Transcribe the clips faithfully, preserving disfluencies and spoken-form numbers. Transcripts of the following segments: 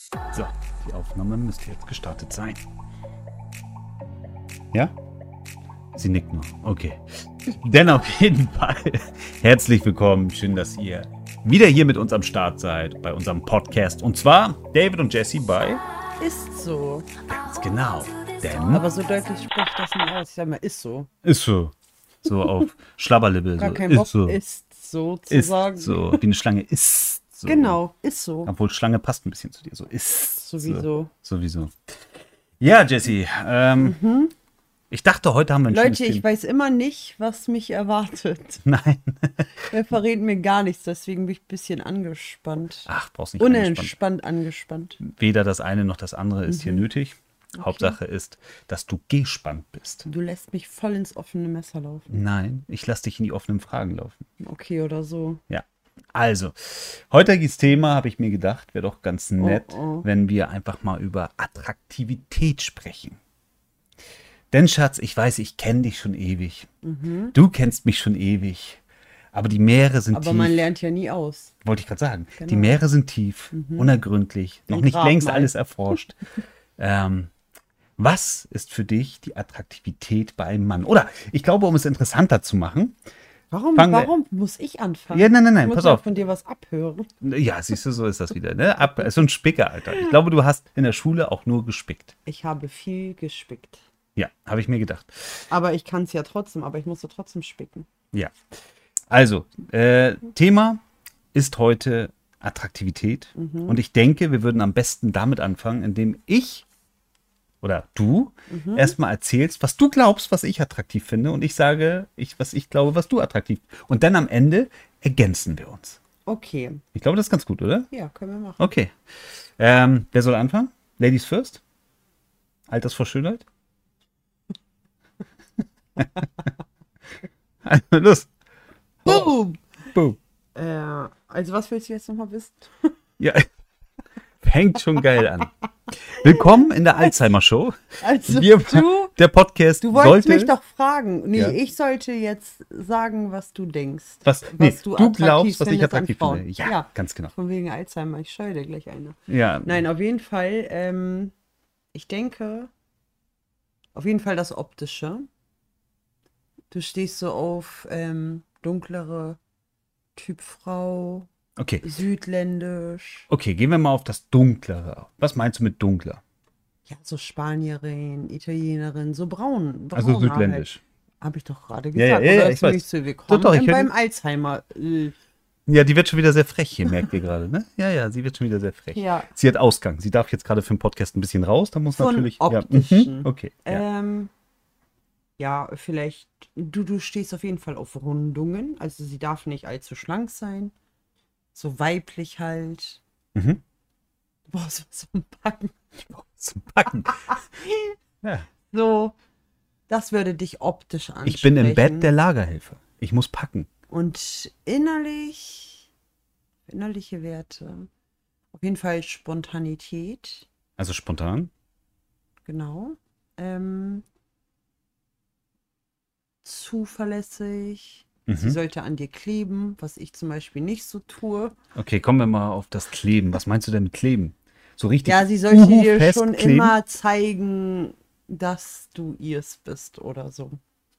So, die Aufnahme müsste jetzt gestartet sein. Ja? Sie nickt nur. Okay. Denn auf jeden Fall herzlich willkommen. Schön, dass ihr wieder hier mit uns am Start seid bei unserem Podcast. Und zwar David und Jesse bei Ist so. Ganz genau. Denn Aber so deutlich spricht das nicht aus. Ich sag mal, ist so. ist so. So auf Schlabberlippe. Gar So. kein Ist Bock, so. ist so zu Ist sagen. so. Wie eine Schlange ist so. Genau, ist so. Obwohl Schlange passt ein bisschen zu dir. So ist Sowieso. So. Sowieso. Ja, Jesse. Ähm, Mhm. Ich dachte, heute haben wir ein Leute, schönes ich weiß immer nicht, was mich erwartet. Nein. Er verrät mir gar nichts, deswegen bin ich ein bisschen angespannt. Ach, brauchst nicht angespannt. Unentspannt angespannt. Weder das eine noch das andere ist hier Mhm. nötig. Hauptsache ist, dass du gespannt bist. Du lässt mich voll ins offene Messer laufen. Nein, ich lasse dich in die offenen Fragen laufen. Okay, oder so. Ja. Also, heutiges Thema, habe ich mir gedacht, wäre doch ganz nett, oh. wenn wir einfach mal über Attraktivität sprechen. Denn Schatz, ich weiß, ich kenne dich schon ewig. Mhm. Du kennst mich schon ewig. Aber die Meere sind Aber tief. man lernt ja nie aus. Wollte ich gerade sagen. Genau. Die Meere sind tief, Mhm. unergründlich, noch Ein nicht Grab längst mal. alles erforscht. ähm, was ist für dich die Attraktivität bei einem Mann? Oder ich glaube, um es interessanter zu machen. Warum, Fangen wir- warum muss ich anfangen? Ja, nein, nein, nein, ich muss pass ja auf. von dir was abhören. Ja, siehst du, so ist das wieder. Ne? Ab, so ein Spicker, Alter. Ich glaube, du hast in der Schule auch nur gespickt. Ich habe viel gespickt. Ja, habe ich mir gedacht. Aber ich kann es ja trotzdem, aber ich musste trotzdem spicken. Ja. Also, äh, Thema ist heute Attraktivität. Mhm. Und ich denke, wir würden am besten damit anfangen, indem ich oder du Mhm. erstmal erzählst, was du glaubst, was ich attraktiv finde. Und ich sage, ich, was ich glaube, was du attraktiv. Und dann am Ende ergänzen wir uns. Okay, Ich glaube, das ist ganz gut, oder? ja, können wir machen. Okay. Ähm, wer soll anfangen? Ladies first? Alters vor Schönheit? Also, los. Boom! Boom. Äh, also was willst du jetzt nochmal wissen? Ja, fängt schon geil an. Willkommen in der Alzheimer-Show. Also Wir- du, Der Podcast du wolltest sollte... mich doch fragen. Nee, Ja. ich sollte jetzt sagen, was du denkst. was, nee, was du, du attraktiv glaubst, was ich findest an attraktiv Frauen. finde. Ja, Ja. ganz genau. Von wegen Alzheimer, ich scheue dir gleich eine. Ja, Nein, auf jeden Fall, ähm, ich denke, auf jeden Fall das Optische. Du stehst so auf ähm, dunklere Typ Frau, okay. südländisch. Okay, gehen wir mal auf das Dunklere. Was meinst du mit dunkler? Ja, so Spanierin, Italienerin, so braun. braun Also südländisch. Habe ich doch gerade Ja, ja, gesagt. ja, ja, Oder ich hast du weiß. nicht so willkommen Doch, doch, ich höre- beim Alzheimer. Äh, Ja, die wird schon wieder sehr frech hier, merkt ihr gerade, ne? Ja, ja, sie wird schon wieder sehr frech. Ja. Sie hat Ausgang. Sie darf jetzt gerade für den Podcast ein bisschen raus. Da muss Von natürlich... Optischen. Ja, mhm, okay. Ja. Ähm, ja, vielleicht, du, du stehst auf jeden Fall auf Rundungen. Also sie darf nicht allzu schlank sein. So weiblich halt. Mhm. Boah, so, so ein Backen. Zum Packen. Ja. So, das würde dich optisch ansprechen. Ich bin im Bett der Lagerhelfer. Ich muss packen. Und innerlich, innerliche Werte. Auf jeden Fall Spontanität. Also spontan. Genau. Ähm, zuverlässig. Sie Mhm. sollte an dir kleben, was ich zum Beispiel nicht so tue. Okay, kommen wir mal auf das Kleben. Was meinst du denn mit Kleben? So richtig Ja, sie sollte uhu dir fest schon kleben? immer zeigen, dass du ihrs bist oder so.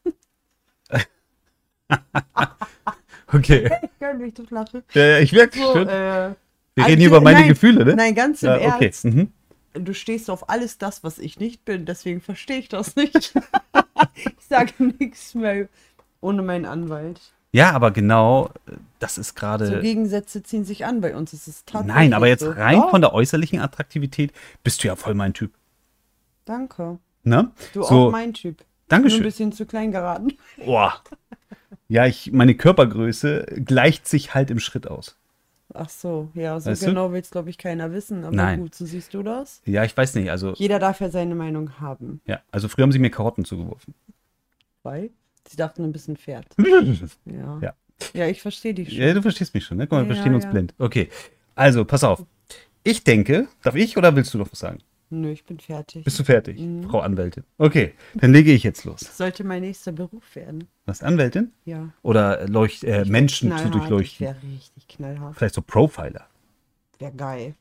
Okay. Ich kann mich doch lachen. Ja, ja, ich merke So, schon. äh, Wir reden also, hier über meine nein, Gefühle, ne? Nein, ganz im Ja, okay. Ernst. Mhm. Du stehst auf alles das, was ich nicht bin, deswegen verstehe ich das nicht. Ich sage nichts mehr ohne meinen Anwalt. Ja, aber genau, das ist So gerade. Gegensätze ziehen sich an bei uns. Es ist tatsächlich Nein, aber jetzt so. rein Ja, von der äußerlichen Attraktivität bist du ja voll mein Typ. Danke. Ne? Du So, auch mein Typ. Nur ein Dankeschön. bisschen zu klein geraten. Boah. Ja, ich, meine Körpergröße gleicht sich halt im Schritt aus. Ach so, ja, so Weißt du? genau will es, glaube ich, keiner wissen. Aber Nein. gut, so siehst du das. Ja, ich weiß nicht. Also, Jeder darf ja seine Meinung haben. ja, also früher haben sie mir Karotten zugeworfen. Weil sie dachten, du bist ein Pferd. Ja. Ja. Ja, ich verstehe dich schon. Ja, du verstehst mich schon, ne? Guck mal, wir Ja, verstehen uns ja. blind. Okay. Also, pass auf. Ich denke, darf ich oder willst du noch was sagen? Nö, ich bin fertig. Bist du fertig, Mhm. Frau Anwältin? Okay, dann lege ich jetzt los. Das sollte mein nächster Beruf werden. Was, Anwältin? Ja. Oder leucht, äh, Menschen zu Knallhart, durchleuchten? Ich wäre richtig knallhart. Vielleicht so Profiler. Wäre geil.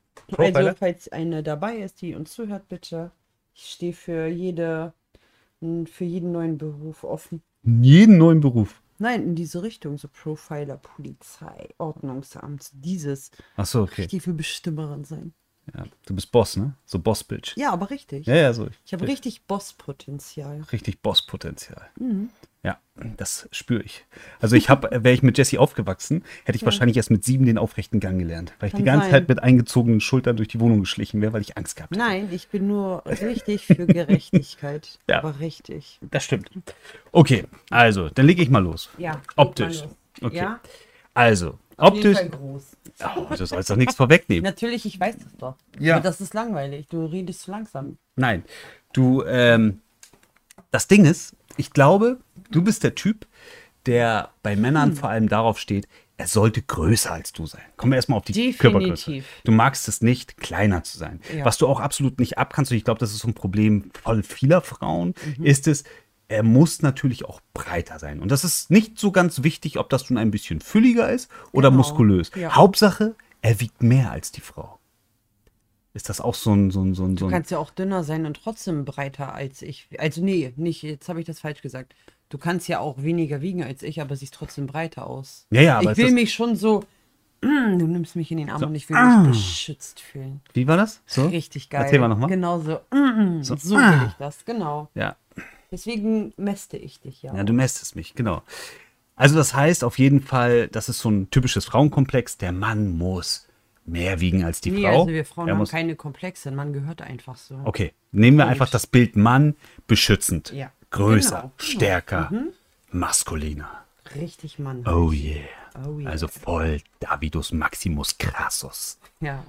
Also, falls eine dabei ist, die uns zuhört, bitte. Ich stehe für jede, für jeden neuen Beruf offen. Jeden neuen Beruf. Nein, in diese Richtung, so Profiler, Polizei, Ordnungsamt, dieses. Ach so, okay. Richtig viel Bestimmerin sein. Ja, du bist Boss, ne? So Boss-Bitch. Ja, aber richtig. Ja, ja, so. Ich habe richtig Bosspotenzial. Richtig Bosspotenzial. Mhm. Ja, das spüre ich. Also ich habe, wäre ich mit Jessie aufgewachsen, hätte ich Ja. wahrscheinlich erst mit sieben den aufrechten Gang gelernt, weil ich Kann die ganze sein. Zeit mit eingezogenen Schultern durch die Wohnung geschlichen wäre, weil ich Angst gehabt hätte. Nein, ich bin nur richtig für Gerechtigkeit. Ja. Aber richtig. Das stimmt. Okay, also, dann lege ich mal los. Ja. Optisch. leg mal los. Okay. Ja, Also, auf jeden optisch. Fall groß. Oh, du sollst doch nichts vorwegnehmen. Natürlich, ich weiß das doch. Ja. Aber das ist langweilig. Du redest zu langsam. Nein, du, ähm, das Ding ist, ich glaube, du bist der Typ, der bei Männern vor allem darauf steht, er sollte größer als du sein. Kommen wir erstmal auf die Definitiv. Körpergröße. Du magst es nicht, kleiner zu sein. Ja. Was du auch absolut nicht abkannst, und ich glaube, das ist so ein Problem voll vieler Frauen, ist es, er muss natürlich auch breiter sein. Und das ist nicht so ganz wichtig, ob das nun ein bisschen fülliger ist oder Genau. muskulös. Ja. Hauptsache, er wiegt mehr als die Frau. Ist das auch so ein, so ein, so ein, so Du ein kannst ja auch dünner sein und trotzdem breiter als ich. Also nee, nicht, jetzt habe ich das falsch gesagt. Du kannst ja auch weniger wiegen als ich, aber siehst trotzdem breiter aus. Ja, ja, aber ich es will ist- mich schon so, mm, du nimmst mich in den Arm und ich will ah. mich beschützt fühlen. Wie war das? So? Richtig geil. Erzähl mal nochmal. Genau so. Mm, so So, will ah. ich das, genau. Ja. Deswegen mäste ich dich ja. Ja, du mästest mich, genau. Also das heißt auf jeden Fall, das ist so ein typisches Frauenkomplex. Der Mann muss mehr wiegen als die Nee, Frau. also wir Frauen er haben muss, keine Komplexe, man gehört einfach so. okay, nehmen wir Logisch. einfach das Bild Mann, beschützend, Ja. größer, Genau, genau. stärker, maskuliner. Richtig, Mann. Oh yeah. Oh yeah. Also voll Davidus Maximus Crassus. Ja.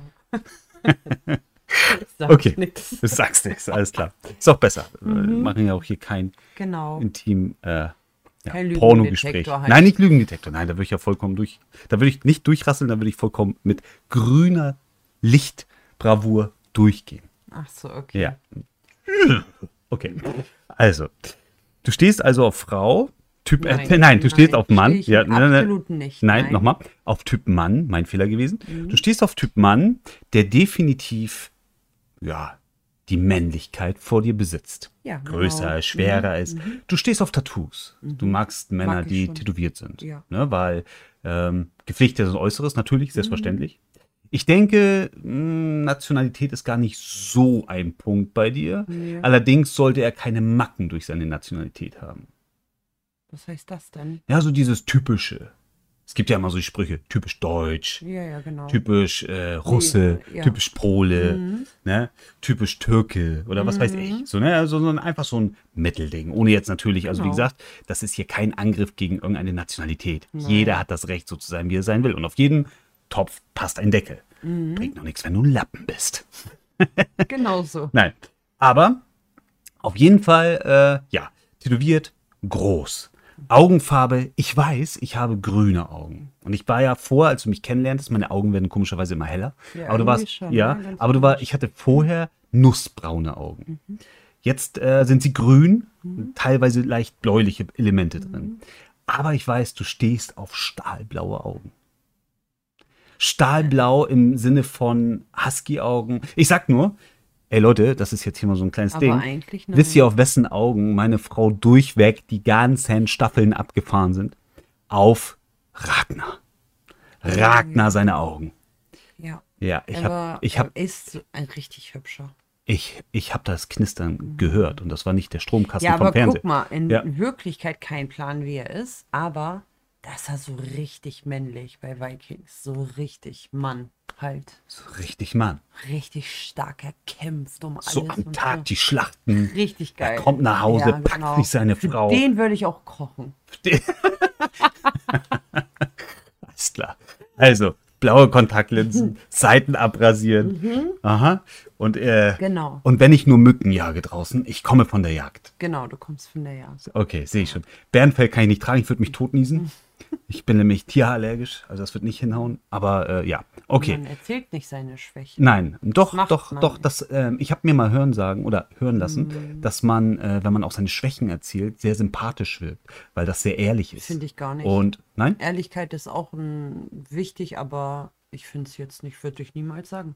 Sag Okay, nix. du sagst nichts, alles klar. Ist auch besser. Wir Mhm. machen ja auch hier kein Genau. intim äh, ja, Kein Pornogespräch. Lügendetektor halt. Nein, nicht Lügendetektor. Nein, da würde ich ja vollkommen durch. Da würde ich nicht durchrasseln, da würde ich vollkommen mit grüner Lichtbravour durchgehen. Ach so, okay. Ja. Okay. Also, du stehst also auf Frau. Typ, äh, Nein, nein, du stehst nein, auf Mann. stehe ich Ja, nein, nein, absolut nicht, Nein, nein. nochmal. Auf Typ Mann, mein Fehler gewesen. Mhm. Du stehst auf Typ Mann, der definitiv, ja, die Männlichkeit vor dir besitzt. Ja, genau. Größer, schwerer ist. Du stehst auf Tattoos. Du magst Männer, Mag ich die schon. tätowiert sind. Ja. Ne, weil ähm, gepflegtes Äußeres natürlich, selbstverständlich. Mhm. Ich denke, mh, Nationalität ist gar nicht so ein Punkt bei dir. Nee. Allerdings sollte er keine Macken durch seine Nationalität haben. Was heißt das denn? Ja, so dieses typische. Es gibt ja immer so die Sprüche, typisch deutsch, Ja, ja, genau. typisch äh, Russe, Ja, ja. typisch Pole, Mhm. ne? Typisch Türke oder was weiß ich. So, ne? Also, so ein, einfach so ein Mittelding. Ohne jetzt natürlich, also wie Genau. gesagt, das ist hier kein Angriff gegen irgendeine Nationalität. Nein. Jeder hat das Recht, so zu sein, wie er sein will. Und auf jeden Topf passt ein Deckel. Mhm. Bringt noch nichts, wenn du ein Lappen bist. Genau so. Nein. Aber auf jeden Fall, äh, ja, tätowiert, groß. Augenfarbe, ich weiß, ich habe grüne Augen. Und ich war ja vor, als du mich kennenlerntest, meine Augen werden komischerweise immer heller. Ja, aber du irgendwie warst, schon, ja, ne? Ganz aber du war, komisch. ich hatte vorher nussbraune Augen. Mhm. Jetzt äh, sind sie grün, teilweise leicht bläuliche Elemente drin. Aber ich weiß, du stehst auf stahlblaue Augen. Stahlblau im Sinne von Husky-Augen. Ich sag nur, ey Leute, das ist jetzt hier mal so ein kleines Aber Ding. eigentlich nein. Wisst ihr, auf wessen Augen meine Frau durchweg die ganzen Staffeln abgefahren sind? Auf Ragnar. Ragnar seine Augen. Ja. Ja, ich aber habe ich hab, er ist so ein richtig hübscher. ich, ich hab das Knistern gehört und das war nicht der Stromkasten Ja, vom aber Fernseher. guck mal, in Ja. Wirklichkeit kein Plan, wie er ist, aber das ist so richtig männlich bei Vikings. So richtig Mann halt. So richtig, Mann. Richtig stark, er kämpft um alles. So am und Tag so. die Schlachten. Richtig geil. Er kommt nach Hause, Ja, packt genau. sich seine Für Frau. Den würde ich auch kochen. Alles klar. Also, blaue Kontaktlinsen, Seiten abrasieren. Aha. Und, äh, Genau. und wenn ich nur Mücken jage draußen, ich komme von der Jagd. Genau, du kommst von der Jagd. Okay, sehe ich schon. Bärenfell kann ich nicht tragen, ich würde mich totniesen. Ich bin nämlich tierallergisch, also das wird nicht hinhauen. Aber äh, ja, okay. Man erzählt nicht seine Schwächen. Nein, doch, macht doch, man doch. nicht. Das, ähm, ich habe mir mal hören sagen oder hören lassen, dass man, äh, wenn man auch seine Schwächen erzählt, sehr sympathisch wirkt, weil das sehr ehrlich ist. Finde ich gar nicht. Und nein? Ehrlichkeit ist auch ein, wichtig, aber ich finde es jetzt nicht, würde ich niemals sagen.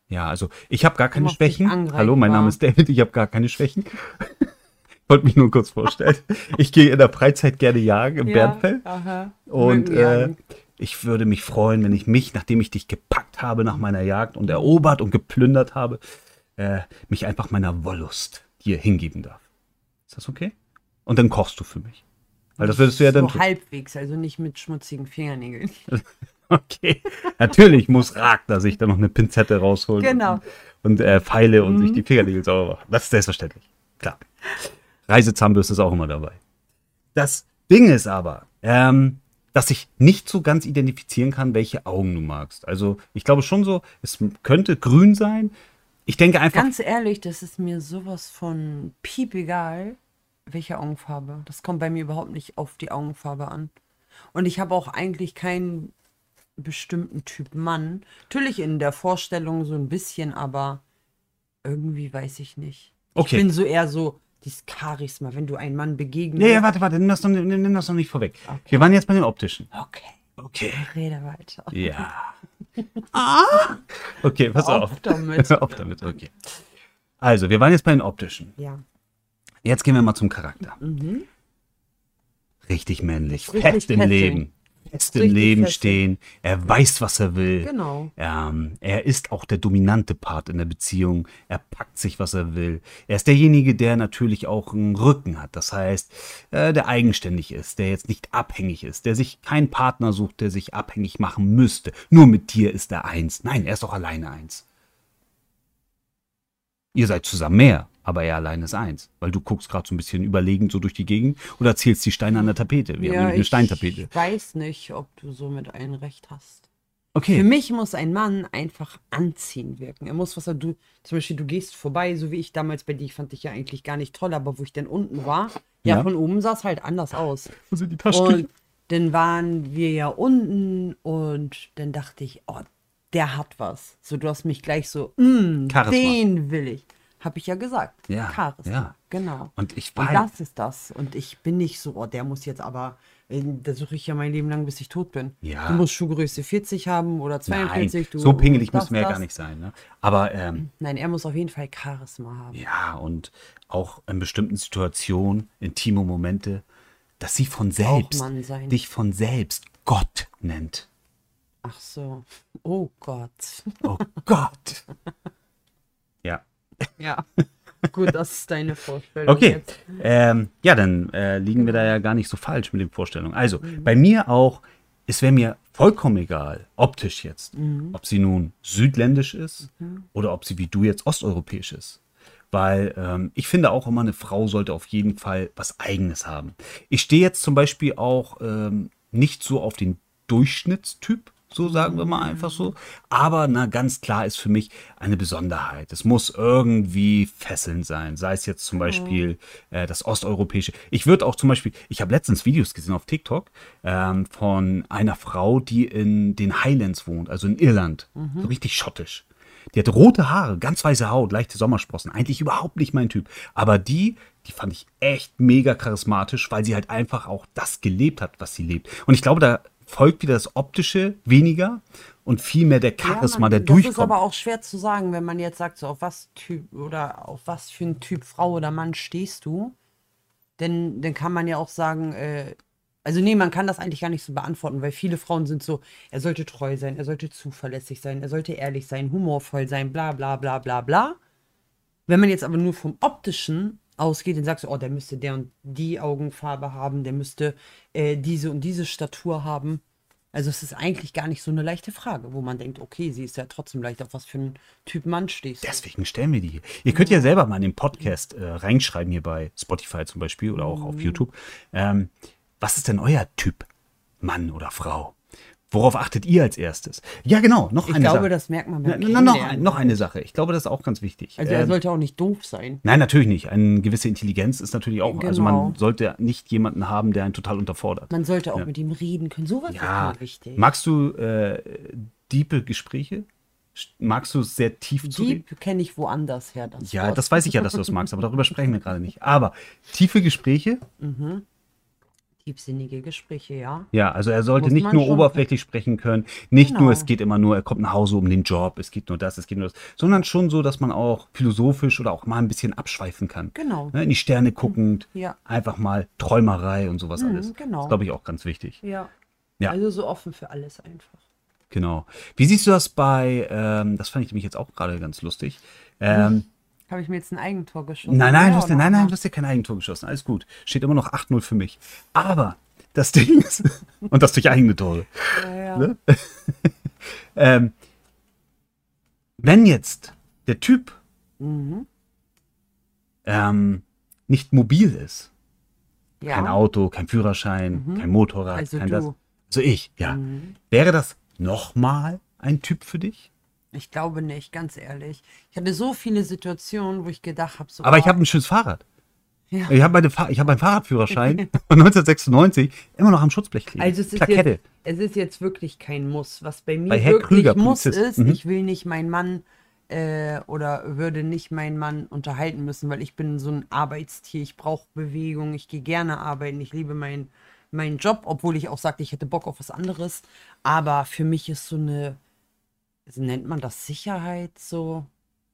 Ja, also ich habe gar keine machst dich Schwächen. angreifbar. Hallo, mein Name ist David, ich habe gar keine Schwächen. Ich wollte mich nur kurz vorstellen. Ich gehe in der Freizeit gerne jagen im Bärenfell. aha. Und äh, Mögenjagen. ich würde mich freuen, wenn ich mich, nachdem ich dich gepackt habe nach meiner Jagd und erobert und geplündert habe, äh, mich einfach meiner Wollust dir hingeben darf. Ist das okay? Und dann kochst du für mich. Weil das würdest du ja dann so tun. halbwegs, also nicht mit schmutzigen Fingernägeln. Okay. Natürlich muss Ragnar sich dann noch eine Pinzette rausholen. Genau. Und, und äh, Pfeile und sich die Fingernägel sauber machen. Das ist selbstverständlich. Klar. Reisezahnbürste ist auch immer dabei. Das Ding ist aber, ähm, dass ich nicht so ganz identifizieren kann, welche Augen du magst. Also ich glaube schon so, es könnte grün sein. Ich denke einfach, Ganz ehrlich, das ist mir sowas von piep egal, welche Augenfarbe. Das kommt bei mir überhaupt nicht auf die Augenfarbe an. Und ich habe auch eigentlich keinen bestimmten Typ Mann. Natürlich in der Vorstellung so ein bisschen, aber irgendwie weiß ich nicht. Okay. Ich bin so eher so dieses Charisma, wenn du einen Mann begegnest. nee, warte, warte, nimm das noch, nimm, nimm das noch nicht vorweg. Wir waren jetzt bei den optischen. Okay, Okay. rede weiter. Ja. ah. Okay, pass Hör auf. auf damit. Hör auf damit, okay. Also, wir waren jetzt bei den optischen. Ja. Jetzt gehen wir mal zum Charakter. Richtig männlich, Richtig fest im fesseln. Leben. Fest im Richtig Leben fesseln. stehen. Er weiß, was er will. Genau. Ähm, er ist auch der dominante Part in der Beziehung. Er packt sich, was er will. Er ist derjenige, der natürlich auch einen Rücken hat. Das heißt, äh, der eigenständig ist, der jetzt nicht abhängig ist, der sich keinen Partner sucht, der sich abhängig machen müsste. Nur mit dir ist er eins. Nein, er ist auch alleine eins. Ihr seid zusammen mehr, aber er allein ist eins. Weil du guckst gerade so ein bisschen überlegend so durch die Gegend oder zählst die Steine an der Tapete. Wir haben nämlich eine Steintapete. Ich weiß nicht, ob du so mit einem Recht hast. Für Okay. mich muss ein Mann einfach anziehend wirken. Er muss, was er, du, zum Beispiel, du gehst vorbei, so wie ich damals bei dir, ich fand dich ja eigentlich gar nicht toll, aber wo ich dann unten war, ja, Ja. von oben sah es halt anders aus. Wo sind die Und dann waren wir ja unten und dann dachte ich, oh, der hat was. So, du hast mich gleich so, mm, Charisma. den will ich. Hab ich ja gesagt. Ja, Charisma. ja. Genau. Und ich Und weiß. das ist das. Und ich bin nicht so, oh, der muss jetzt aber, äh, da suche ich ja mein Leben lang, bis ich tot bin. Ja. Du musst Schuhgröße vierzig haben oder Nein, zweiundvierzig. Du, so pingelig das, müssen wir ja das. gar nicht sein. Ne? Aber ähm, Nein, er muss auf jeden Fall Charisma haben. ja, und auch in bestimmten Situationen, intime Momente, dass sie von selbst, Mann sein. dich von selbst Gott nennt. Ach so. Oh Gott. Oh Gott. Ja. Ja. Gut, das ist deine Vorstellung. Okay. Jetzt. Ähm, ja, dann äh, liegen wir da ja gar nicht so falsch mit den Vorstellungen. Also, bei mir auch, es wäre mir vollkommen egal, optisch jetzt, ob sie nun südländisch ist oder ob sie wie du jetzt osteuropäisch ist. Weil ähm, ich finde auch immer, eine Frau sollte auf jeden Fall was Eigenes haben. Ich stehe jetzt zum Beispiel auch ähm, nicht so auf den Durchschnittstyp, so sagen wir mal einfach so. Aber na, ganz klar ist für mich eine Besonderheit. Es muss irgendwie fesselnd sein. Sei es jetzt zum Beispiel äh, das Osteuropäische. Ich würde auch zum Beispiel, ich habe letztens Videos gesehen auf TikTok ähm, von einer Frau, die in den Highlands wohnt, also in Irland. So richtig schottisch. Die hatte rote Haare, ganz weiße Haut, leichte Sommersprossen. Eigentlich überhaupt nicht mein Typ. Aber die, die fand ich echt mega charismatisch, weil sie halt einfach auch das gelebt hat, was sie lebt. Und ich glaube, da folgt wieder das Optische weniger und viel mehr der Charisma, man, der das durchkommt. ist aber auch schwer zu sagen, wenn man jetzt sagt, so auf was Typ oder auf was für ein Typ Frau oder Mann stehst du. Denn dann kann man ja auch sagen, äh, also nee, man kann das eigentlich gar nicht so beantworten, weil viele Frauen sind so, er sollte treu sein, er sollte zuverlässig sein, er sollte ehrlich sein, humorvoll sein, bla bla bla bla bla. Wenn man jetzt aber nur vom Optischen ausgeht, dann sagst du, oh, der müsste der und die Augenfarbe haben, der müsste äh, diese und diese Statur haben. Also es ist eigentlich gar nicht so eine leichte Frage, wo man denkt, okay, sie ist ja trotzdem leicht, auf was für einen Typ Mann stehst du. Deswegen stellen wir die hier. Ihr könnt ja selber mal in den Podcast äh, reinschreiben, hier bei Spotify zum Beispiel oder auch auf YouTube. Ähm, was ist denn euer Typ? Mann oder Frau? Worauf achtet ihr als erstes? Ja, genau, noch Ich eine glaube, Sache. das merkt man Na, beim na, noch, Kennenlernen. noch eine Sache. Ich glaube, das ist auch ganz wichtig. Also er Ähm, sollte auch nicht doof sein. Nein, natürlich nicht. Eine gewisse Intelligenz ist natürlich auch, also man Genau. sollte nicht jemanden haben, der einen total unterfordert. Man sollte auch Ja. mit ihm reden können. Sowas Ja, ist mir wichtig. magst du äh, diepe Gespräche? Sch- Magst du es sehr tief zu reden? Dieb kenne ich woanders her. Das Ja, Wort. das weiß ich ja, dass du das magst, aber darüber sprechen wir gerade nicht. Aber tiefe Gespräche, Tiefsinnige Gespräche, ja. Ja, also er sollte Muss nicht man nur schon- oberflächlich sprechen können, nicht Genau. nur, es geht immer nur, er kommt nach Hause um den Job, es geht nur das, es geht nur das, sondern schon so, dass man auch philosophisch oder auch mal ein bisschen abschweifen kann. Genau. Ne, in die Sterne guckend, Ja. einfach mal Träumerei und sowas Mhm, alles. genau. Das glaube ich auch ganz wichtig. Ja. Ja. Also so offen für alles einfach. Genau. Wie siehst du das bei, ähm, das fand ich nämlich jetzt auch gerade ganz lustig. Ähm, Habe ich mir jetzt ein Eigentor geschossen? nein, nein, Ja, du hast, oder? nein, nein, du hast ja kein Eigentor geschossen. Alles gut. Steht immer noch acht null für mich. Aber das Ding ist, und das durch eigene Tore. Ja, ja. Ne? ähm, wenn jetzt der Typ Mhm. ähm, nicht mobil ist, Ja. kein Auto, kein Führerschein, Mhm. kein Motorrad, Also kein du. das. Also ich, ja. Mhm. Wäre das nochmal ein Typ für dich? Ich glaube nicht, ganz ehrlich. Ich hatte so viele Situationen, wo ich gedacht habe, so, Aber ich oh, habe ein schönes Fahrrad. ja. Ich habe meine Fa ich habe meinen Fahrradführerschein von neunzehnhundertsechsundneunzig immer noch am Schutzblech kleben. Also es ist, Plakette. jetzt, es ist jetzt wirklich kein Muss. Was bei mir Bei Herr wirklich Krüger, Muss Polizist. ist, Mhm. ich will nicht meinen Mann äh, oder würde nicht meinen Mann unterhalten müssen, weil ich bin so ein Arbeitstier. Ich brauche Bewegung, ich gehe gerne arbeiten, ich liebe meinen meinen Job, obwohl ich auch sagte, ich hätte Bock auf was anderes. Aber für mich ist so eine, also nennt man das Sicherheit so?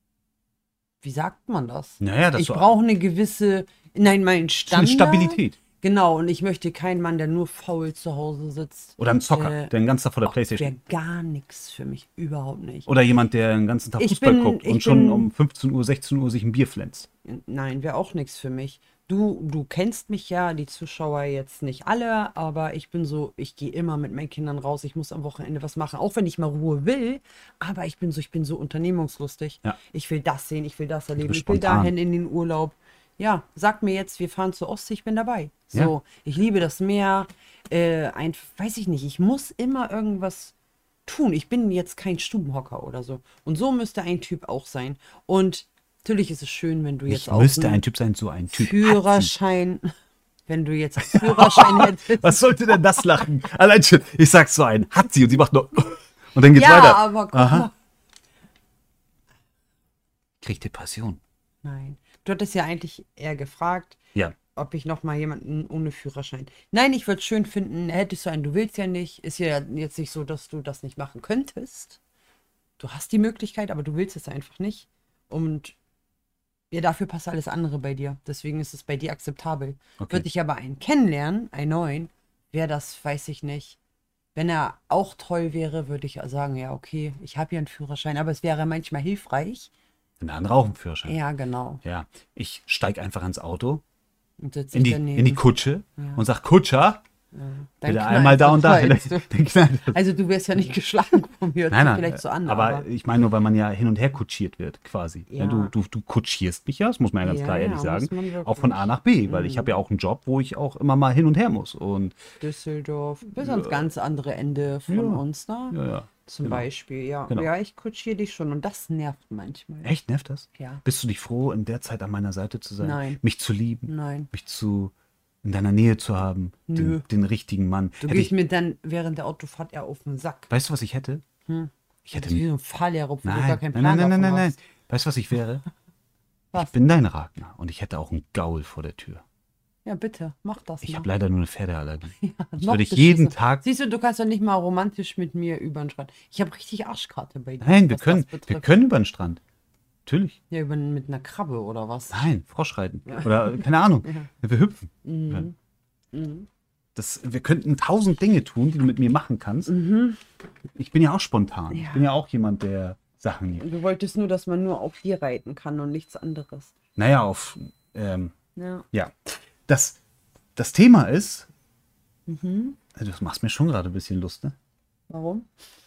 Wie sagt man das? Naja, das Ich so brauche eine gewisse, nein, mein eine Standard. Stabilität. Genau, und ich möchte keinen Mann, der nur faul zu Hause sitzt. Oder ein Zocker, Äh, der den ganzen Tag vor der Wäre Playstation. gar nichts für mich, überhaupt nicht. Oder jemand, der den ganzen Tag Ich Fußball bin- guckt ich und schon bin- um fünfzehn Uhr, sechzehn Uhr sich ein Bier pflänzt. Nein, wäre auch nichts für mich. Du, du kennst mich ja, die Zuschauer jetzt nicht alle, aber ich bin so, ich gehe immer mit meinen Kindern raus, ich muss am Wochenende was machen, auch wenn ich mal Ruhe will, aber ich bin so, ich bin so unternehmungslustig. Ja. Ich will das sehen, ich will das erleben, bist ich will spontan. dahin in den Urlaub. Ja, sag mir jetzt, wir fahren zur Ostsee, ich bin dabei. So, Ja. ich liebe das Meer, äh, ein, weiß ich nicht, ich muss immer irgendwas tun. Ich bin jetzt kein Stubenhocker oder so. Und so müsste ein Typ auch sein. Und natürlich ist es schön, wenn du jetzt Ich auch müsste einen ein Typ sein, so ein Typ. Hat Führerschein, wenn du jetzt einen Führerschein sie. hättest. Was sollte denn das lachen? Allein schon, ich sag so ein, hat sie und sie macht nur und dann geht's Ja, weiter. aber guck Aha. mal. Kriegt Depression. Nein. Du hattest ja eigentlich eher gefragt, Ja. ob ich noch mal jemanden ohne Führerschein. Nein, ich würde es schön finden, hättest du einen, du willst ja nicht. Ist ja jetzt nicht so, dass du das nicht machen könntest. Du hast die Möglichkeit, aber du willst es einfach nicht. Und ja, dafür passt alles andere bei dir. Deswegen ist es bei dir akzeptabel. Okay. Würde ich aber einen kennenlernen, einen neuen, wäre das, weiß ich nicht. Wenn er auch toll wäre, würde ich sagen, ja, okay, ich habe ja einen Führerschein, aber es wäre manchmal hilfreich. Ein anderer auch einen Führerschein. Ja, genau. Ja. Ich steig einfach ins Auto, Und sitze in ich die, daneben. in die Kutsche und sag, Kutscher, Dann bitte knallst einmal da du, und da. knallst du. Dann knallt es. Also du wärst ja nicht geschlagen von mir, hört Nein, sich nein, vielleicht so an, aber, aber, ich meine nur, weil man ja hin und her kutschiert wird, quasi. Ja. Ja. du, du, du kutschierst mich ja, das muss man ja ganz Ja, klar ja, ehrlich muss sagen, man wirklich. auch von A nach B, weil ich habe ja auch einen Job, wo ich auch immer mal hin und her muss. Und Düsseldorf, bis ans ganz andere Ende von Ja. uns, ne? ja, ja. Zum genau. Beispiel, ja. Genau. Ja, ich kutschiere dich schon und das nervt manchmal. Echt, nervt das? Ja. Bist du nicht froh, in der Zeit an meiner Seite zu sein? Nein. Mich zu lieben? Nein. Mich zu in deiner Nähe zu haben? Nö. Den, den richtigen Mann? Du Hätte gehst ich, mir dann während der Autofahrt eher auf den Sack. weißt du, was ich hätte? Ich hätte Wie so ein Fahrlehrer, obwohl du gar Nein, keinen nein, Plan nein, nein, nein, davon nein. hast. Weißt du, was ich wäre? Was? Ich bin dein Ragnar und ich hätte auch einen Gaul vor der Tür. Ja, bitte, mach das Ich mal. habe leider nur eine Pferdeallergie. Das Noch würde ich beschissener. jeden Tag. Siehst du, du kannst doch nicht mal romantisch mit mir über den Strand. Ich habe richtig Arschkarte bei dir. Nein, wir was können, das wir betrifft. können über den Strand. Natürlich. Ja, über, mit einer Krabbe oder was? Nein, Froschreiten. Oder keine Ahnung. Wir hüpfen. Mhm. Das, wir könnten tausend Dinge tun, die du mit mir machen kannst. Mhm. Ich bin ja auch spontan. Ich Ja. bin ja auch jemand, der Sachen nimmt. Du wolltest nur, dass man nur auf dir reiten kann und nichts anderes. Naja, auf. Ähm, Ja. ja. Das, das Thema ist. Mhm. Also, das machst mir schon gerade ein bisschen Lust, ne? Warum?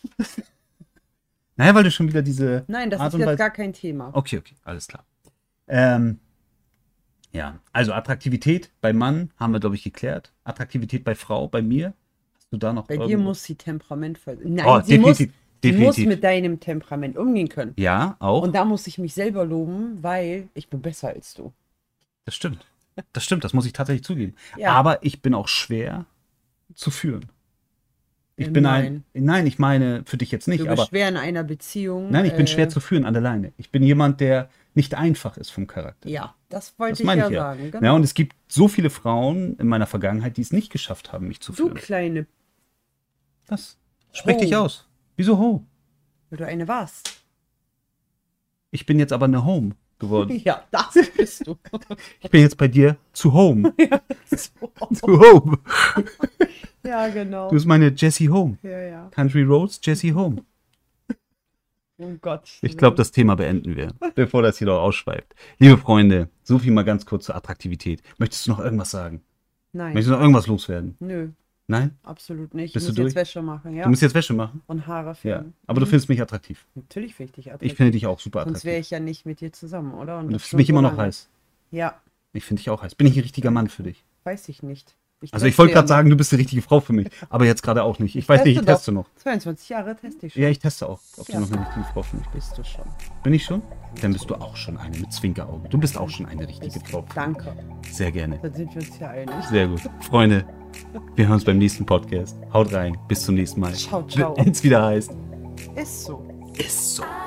Naja, weil du schon wieder diese. Nein, das Art ist und jetzt Weise- gar kein Thema. Okay, okay, alles klar. Ähm, ja, also Attraktivität bei Mann haben wir, glaube ich, geklärt. Attraktivität bei Frau, bei mir. Hast du da noch Bei dir irgendwo- muss sie Temperament ver- Nein, Oh, sie, muss, definitiv, sie muss definitiv. mit deinem Temperament umgehen können. Ja, auch. Und da muss ich mich selber loben, weil ich bin besser als du. Das stimmt. Das stimmt, das muss ich tatsächlich zugeben. Ja. Aber ich bin auch schwer zu führen. Ich Äh, bin nein. ein. Nein, ich meine für dich jetzt nicht, Du aber. bist schwer in einer Beziehung. Nein, ich bin äh, schwer zu führen an der Leine. Ich bin jemand, der nicht einfach ist vom Charakter. Ja, das wollte Das ich meine ja ich ja. sagen. Genau. Ja, und es gibt so viele Frauen in meiner Vergangenheit, die es nicht geschafft haben, mich zu Du führen. kleine, Was? Sprich dich Ho. aus. Wieso Ho? weil du eine warst. Ich bin jetzt aber eine Home geworden. Ja, das bist du. Ich bin jetzt bei dir zu Home. So. Zu Home. Ja, genau. Du bist meine Jessie Home. Ja, ja. Country Roads, Jessie Home. Oh Gott. Ich glaube, das Thema beenden wir, bevor das hier noch ausschweift. Liebe Freunde, so viel mal ganz kurz zur Attraktivität. Möchtest du noch irgendwas sagen? Nein. Möchtest du noch irgendwas loswerden? Nö, Nein? absolut nicht. Bist ich du muss jetzt durch? Wäsche machen, ja. Du musst jetzt Wäsche machen? Und Haare Ja. färben. Aber du Mhm. findest mich attraktiv. Natürlich finde ich dich Ich attraktiv. finde dich auch super Sonst wäre attraktiv. ich ja nicht mit dir zusammen, oder? Und Und du das findest schon mich so immer noch lange. heiß. Ja, Ich finde dich auch heiß. Bin ich ein richtiger Mann für dich? weiß ich nicht. Also ich teste wollte ja gerade noch. sagen, du bist die richtige Frau für mich. Aber jetzt gerade auch nicht. Ich weiß nicht, ich Teste teste noch. zweiundzwanzig Jahre teste ich schon. Ja, ich teste auch, ob Ja. du noch eine richtige Frau für mich bist. Bist du schon. Bin ich schon? Dann bist du auch schon eine mit Zwinkerauge. Du bist auch schon eine richtige Bist Frau. du. Danke. Sehr gerne. Dann sind wir uns ja einig. Sehr gut. Freunde, wir hören uns beim nächsten Podcast. Haut rein. Bis zum nächsten Mal. Ciao, ciao. Wenn es wieder heißt. Ist so. Ist so.